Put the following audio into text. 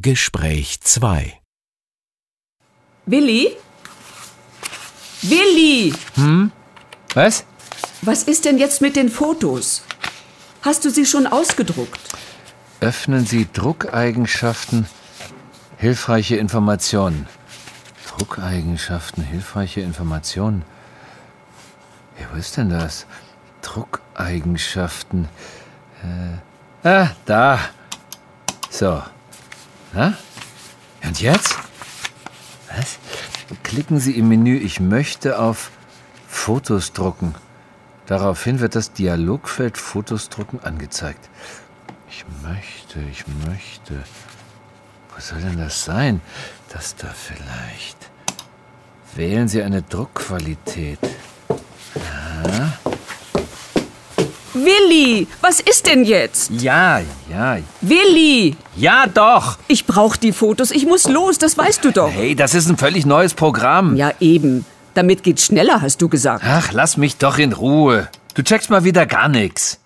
Gespräch 2. Willi? Willi! Was? Was ist denn jetzt mit den Fotos? Hast du sie schon ausgedruckt? Öffnen Sie Druckeigenschaften, hilfreiche Informationen. Druckeigenschaften, hilfreiche Informationen. Ja, wo ist denn das? Druckeigenschaften. Da. So. Na? Und jetzt? Was? Klicken Sie im Menü Ich möchte auf Fotos drucken. Daraufhin wird das Dialogfeld Fotos drucken angezeigt. Ich möchte. Wo soll denn das sein? Das da vielleicht. Wählen Sie eine Druckqualität. Ja. Willi, was ist denn jetzt? Ja. Willi! Ja, doch. Ich brauche die Fotos, ich muss los, das weißt du doch. Hey, das ist ein völlig neues Programm. Ja, eben. Damit geht's schneller, hast du gesagt. Ach, lass mich doch in Ruhe. Du checkst mal wieder gar nichts.